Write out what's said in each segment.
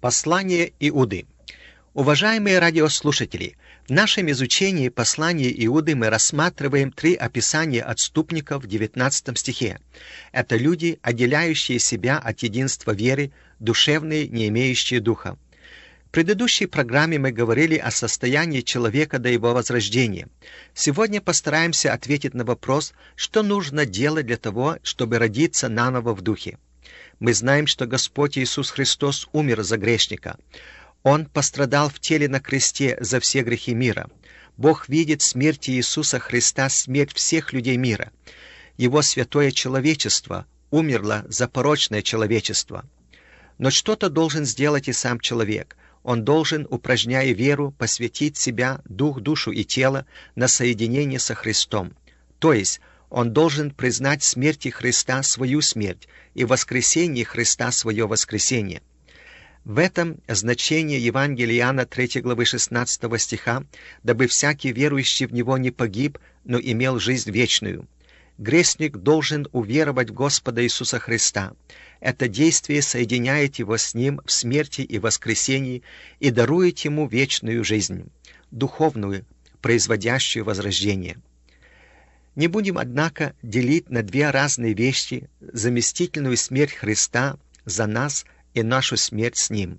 Послание Иуды. Уважаемые радиослушатели, в нашем изучении послания Иуды мы рассматриваем три описания отступников в 19 стихе. Это люди, отделяющие себя от единства веры, душевные, не имеющие духа. В предыдущей программе мы говорили о состоянии человека до его возрождения. Сегодня постараемся ответить на вопрос, что нужно делать для того, чтобы родиться наново в духе. Мы знаем, что Господь Иисус Христос умер за грешника. Он пострадал в теле на кресте за все грехи мира. Бог видит в смерти Иисуса Христа смерть всех людей мира. Его святое человечество умерло за порочное человечество. Но что-то должен сделать и сам человек. Он должен, упражняя веру, посвятить себя, дух, душу и тело на соединение со Христом. То есть он должен признать в смерти Христа свою смерть и в воскресении Христа свое воскресение. В этом значение Евангелия Иоанна 3 главы 16 стиха, дабы всякий верующий в Него не погиб, но имел жизнь вечную. Грешник должен уверовать в Господа Иисуса Христа. Это действие соединяет его с Ним в смерти и воскресении и дарует ему вечную жизнь, духовную, производящую возрождение. Не будем, однако, делить на две разные вещи заместительную смерть Христа за нас и нашу смерть с Ним.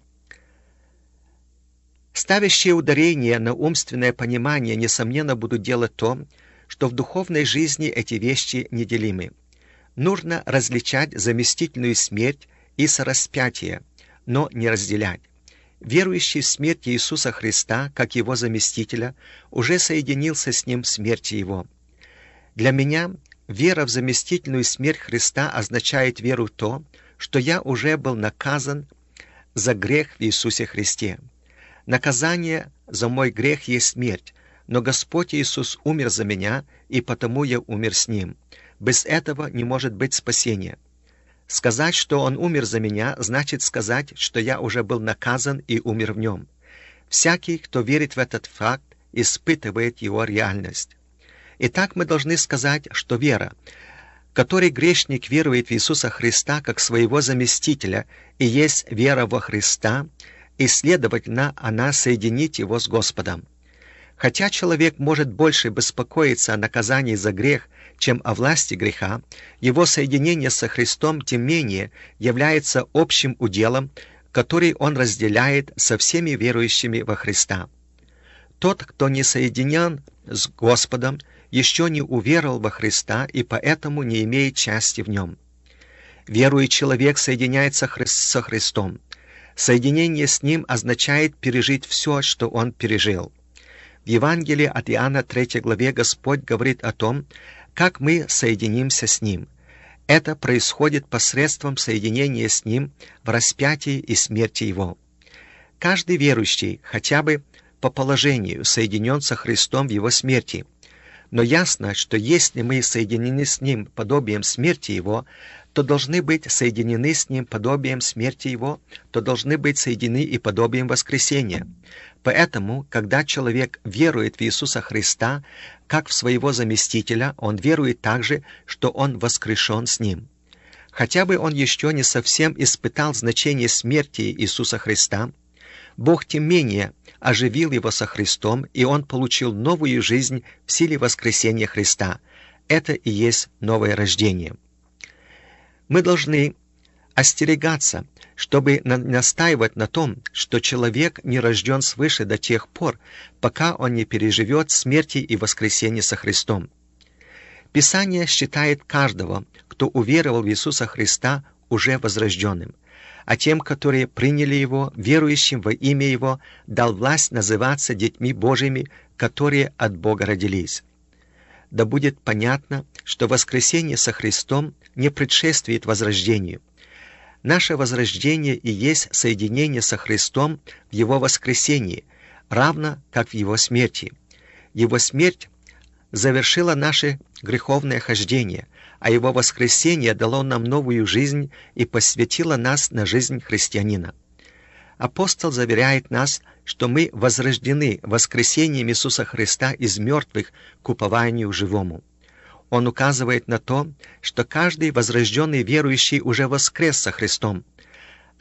Ставящие ударение на умственное понимание, несомненно, будут делать то, что в духовной жизни эти вещи неделимы. Нужно различать заместительную смерть и сораспятие, но не разделять. Верующий в смерть Иисуса Христа, как Его заместителя, уже соединился с Ним в смерти Его. Для меня вера в заместительную смерть Христа означает веру в то, что я уже был наказан за грех в Иисусе Христе. Наказание за мой грех есть смерть, но Господь Иисус умер за меня, и потому я умер с Ним. Без этого не может быть спасения. Сказать, что Он умер за меня, значит сказать, что я уже был наказан и умер в Нем. Всякий, кто верит в этот факт, испытывает его реальность. Итак, мы должны сказать, что вера, которой грешник верует в Иисуса Христа как своего заместителя, и есть вера во Христа, и, следовательно, она соединит его с Господом. Хотя человек может больше беспокоиться о наказании за грех, чем о власти греха, его соединение со Христом, тем менее, является общим уделом, который он разделяет со всеми верующими во Христа. Тот, кто не соединен с Господом, еще не уверовал во Христа и поэтому не имеет части в Нем. Верующий человек соединяется со Христом. Соединение с Ним означает пережить все, что он пережил. В Евангелии от Иоанна 3 главе Господь говорит о том, как мы соединимся с Ним. Это происходит посредством соединения с Ним в распятии и смерти Его. Каждый верующий хотя бы по положению соединен со Христом в Его смерти. Но ясно, что если мы соединены с Ним подобием смерти Его, то должны быть соединены с Ним подобием смерти Его, то должны быть соединены и подобием воскресения. Поэтому, когда человек верует в Иисуса Христа, как в своего заместителя, он верует также, что он воскрешен с Ним. Хотя бы он еще не совсем испытал значение смерти Иисуса Христа, Бог тем менее оживил его со Христом, и он получил новую жизнь в силе воскресения Христа. Это и есть новое рождение. Мы должны остерегаться, чтобы настаивать на том, что человек не рожден свыше до тех пор, пока он не переживет смерти и воскресения со Христом. Писание считает каждого, кто уверовал в Иисуса Христа, уже возрожденным, а тем, которые приняли Его, верующим во имя Его, дал власть называться детьми Божьими, которые от Бога родились. Да будет понятно, что воскресение со Христом не предшествует возрождению. Наше возрождение и есть соединение со Христом в Его воскресении, равно как в Его смерти. Его смерть завершила наше греховное хождение, а Его воскресение дало нам новую жизнь и посвятило нас на жизнь христианина. Апостол заверяет нас, что мы возрождены воскресением Иисуса Христа из мертвых к упованию живому. Он указывает на то, что каждый возрожденный верующий уже воскрес со Христом.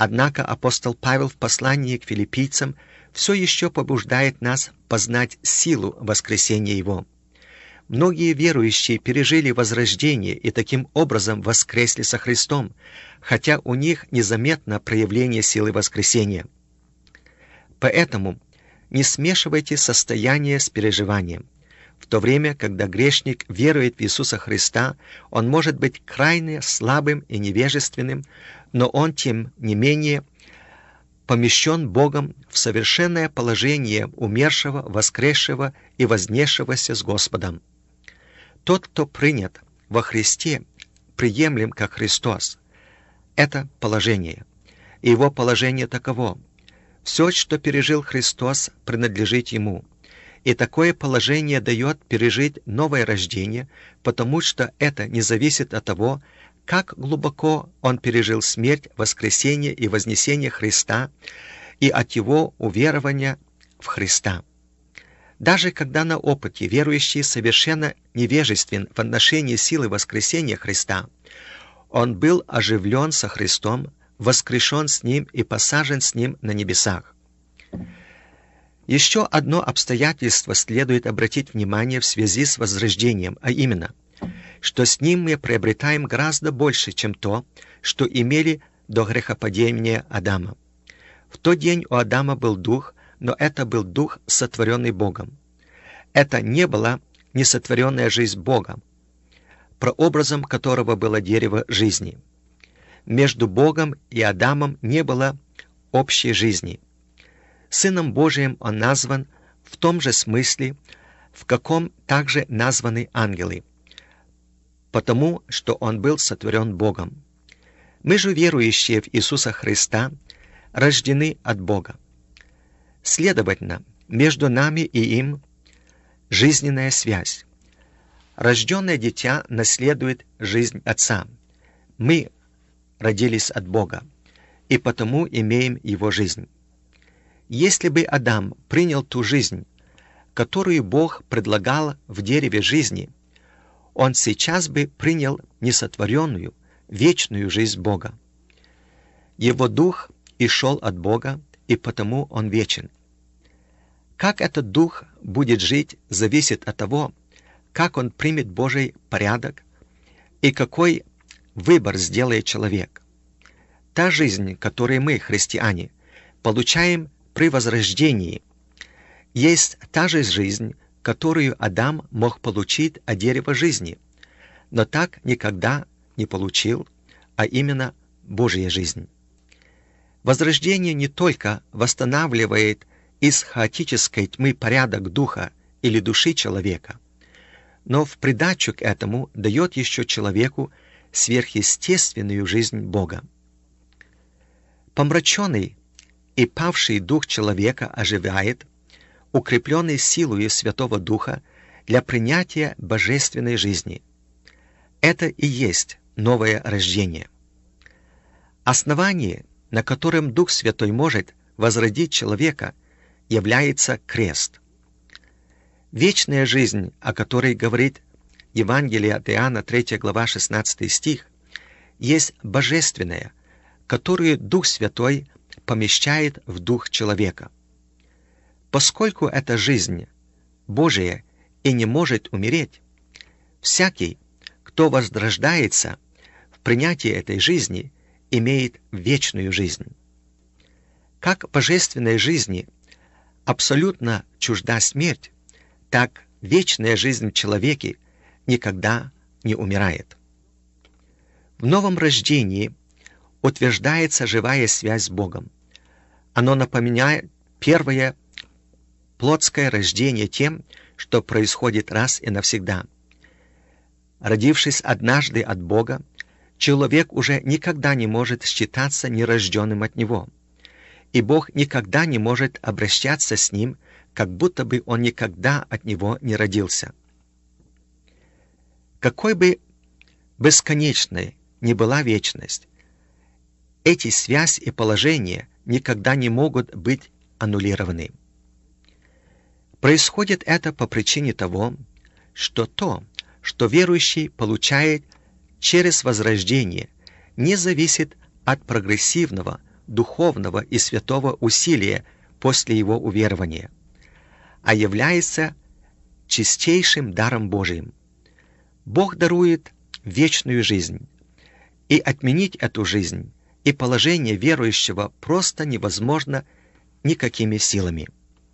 Однако апостол Павел в послании к филиппийцам все еще побуждает нас познать силу воскресения Его. Многие верующие пережили возрождение и таким образом воскресли со Христом, хотя у них незаметно проявление силы воскресения. Поэтому не смешивайте состояние с переживанием. В то время, когда грешник верует в Иисуса Христа, он может быть крайне слабым и невежественным, но он, тем не менее, помещен Богом в совершенное положение умершего, воскресшего и вознесшегося с Господом. Тот, кто принят во Христе, приемлем как Христос. Это положение. И его положение таково. Все, что пережил Христос, принадлежит Ему. И такое положение дает пережить новое рождение, потому что это не зависит от того, как глубоко он пережил смерть, воскресение и вознесение Христа, и от его уверования в Христа. Даже когда на опыте верующий совершенно невежествен в отношении силы воскресения Христа, он был оживлен со Христом, воскрешен с Ним и посажен с Ним на небесах. Еще одно обстоятельство следует обратить внимание в связи с возрождением, а именно, что с Ним мы приобретаем гораздо больше, чем то, что имели до грехопадения Адама. В тот день у Адама был дух, но это был дух, сотворенный Богом. Это не была несотворенная жизнь Бога, прообразом которого было дерево жизни. Между Богом и Адамом не было общей жизни. Сыном Божиим он назван в том же смысле, в каком также названы ангелы, потому что он был сотворен Богом. Мы же, верующие в Иисуса Христа, рождены от Бога. Следовательно, между нами и им жизненная связь. Рожденное дитя наследует жизнь Отца. Мы родились от Бога, и потому имеем Его жизнь. Если бы Адам принял ту жизнь, которую Бог предлагал в дереве жизни, он сейчас бы принял несотворенную, вечную жизнь Бога. Его дух и шел от Бога, и потому он вечен. Как этот дух будет жить, зависит от того, как он примет Божий порядок и какой выбор сделает человек. Та жизнь, которую мы, христиане, получаем при возрождении, есть та же жизнь, которую Адам мог получить от дерева жизни, но так никогда не получил, а именно Божья жизнь. Возрождение не только восстанавливает из хаотической тьмы порядок духа или души человека, но в придачу к этому дает еще человеку сверхъестественную жизнь Бога. Помраченный и павший дух человека оживает, укрепленный силою Святого Духа для принятия божественной жизни. Это и есть новое рождение. Основание, на котором Дух Святой может возродить человека, является крест. Вечная жизнь, о которой говорит Евангелие от Иоанна, 3 глава, 16 стих, есть божественная, которую Дух Святой помещает в дух человека. Поскольку эта жизнь Божия и не может умереть, всякий, кто возрождается в принятии этой жизни, имеет вечную жизнь. Как божественной жизни абсолютно чужда смерть, так вечная жизнь в человеке никогда не умирает. В новом рождении утверждается живая связь с Богом. Оно напоминает первое плотское рождение тем, что происходит раз и навсегда. Родившись однажды от Бога, человек уже никогда не может считаться нерожденным от Него, и Бог никогда не может обращаться с ним, как будто бы он никогда от Него не родился. Какой бы бесконечной ни была вечность, эти связь и положение никогда не могут быть аннулированы. Происходит это по причине того, что то, что верующий получает через возрождение, не зависит от прогрессивного, духовного и святого усилия после его уверования, а является чистейшим даром Божиим. Бог дарует вечную жизнь, и отменить эту жизнь и положение верующего просто невозможно никакими силами.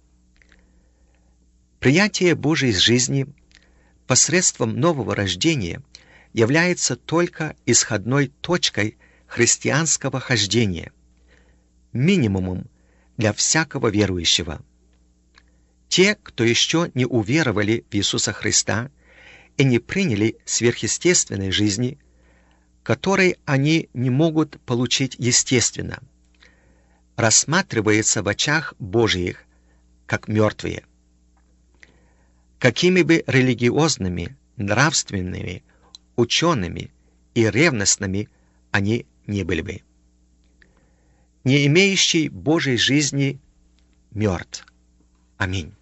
Принятие Божьей жизни посредством нового рождения является только исходной точкой христианского хождения, минимумом для всякого верующего. Те, кто еще не уверовали в Иисуса Христа и не приняли сверхъестественной жизни, которой они не могут получить естественно, рассматриваются в очах Божьих как мертвые. Какими бы религиозными, нравственными, учеными и ревностными они не были бы. Не имеющий Божьей жизни мертв. Аминь.